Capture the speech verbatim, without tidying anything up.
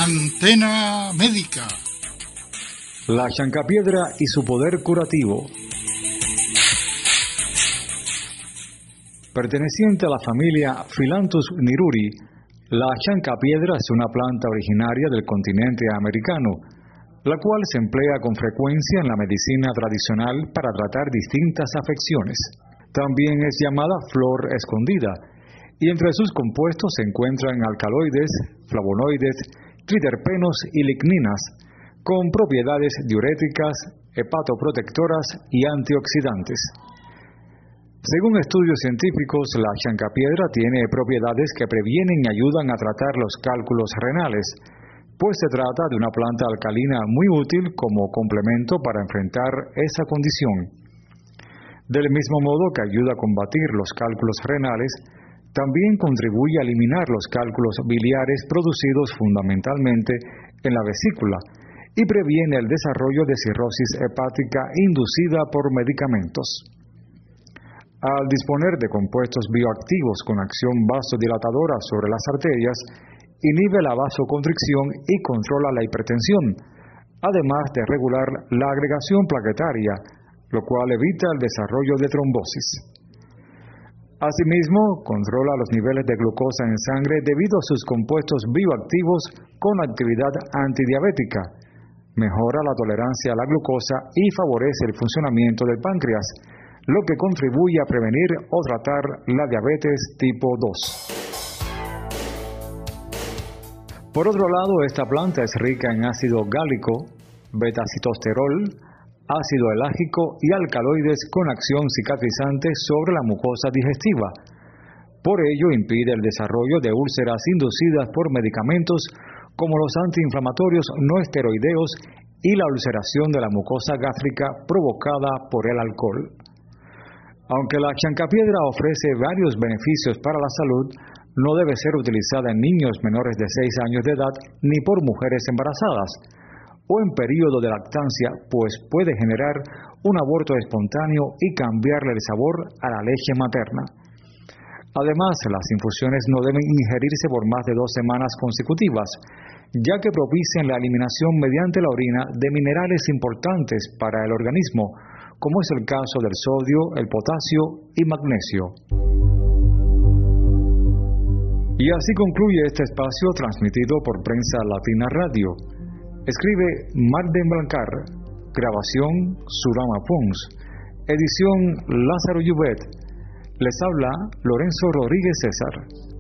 Antena Médica. La chancapiedra y su poder curativo. Perteneciente a la familia Phyllanthus niruri, la chancapiedra es una planta originaria del continente americano, la cual se emplea con frecuencia en la medicina tradicional para tratar distintas afecciones. También es llamada flor escondida, y entre sus compuestos se encuentran alcaloides, flavonoides, triterpenos y ligninas, con propiedades diuréticas, hepatoprotectoras y antioxidantes. Según estudios científicos, la chancapiedra tiene propiedades que previenen y ayudan a tratar los cálculos renales, pues se trata de una planta alcalina muy útil como complemento para enfrentar esa condición. Del mismo modo que ayuda a combatir los cálculos renales, también contribuye a eliminar los cálculos biliares producidos fundamentalmente en la vesícula y previene el desarrollo de cirrosis hepática inducida por medicamentos. Al disponer de compuestos bioactivos con acción vasodilatadora sobre las arterias, inhibe la vasoconstricción y controla la hipertensión, además de regular la agregación plaquetaria, lo cual evita el desarrollo de trombosis. Asimismo, controla los niveles de glucosa en sangre debido a sus compuestos bioactivos con actividad antidiabética, mejora la tolerancia a la glucosa y favorece el funcionamiento del páncreas, lo que contribuye a prevenir o tratar la diabetes tipo dos. Por otro lado, esta planta es rica en ácido gálico, beta-citosterol, ácido elágico y alcaloides con acción cicatrizante sobre la mucosa digestiva. Por ello, impide el desarrollo de úlceras inducidas por medicamentos como los antiinflamatorios no esteroideos y la ulceración de la mucosa gástrica provocada por el alcohol. Aunque la chancapiedra ofrece varios beneficios para la salud, no debe ser utilizada en niños menores de seis años de edad ni por mujeres embarazadas o en periodo de lactancia, pues puede generar un aborto espontáneo y cambiarle el sabor a la leche materna. Además, las infusiones no deben ingerirse por más de dos semanas consecutivas, ya que propician la eliminación mediante la orina de minerales importantes para el organismo, como es el caso del sodio, el potasio y magnesio. Y así concluye este espacio transmitido por Prensa Latina Radio. Escribe Marden Blancar, grabación Surama Pons, edición Lázaro Llubet. Les habla Lorenzo Rodríguez César.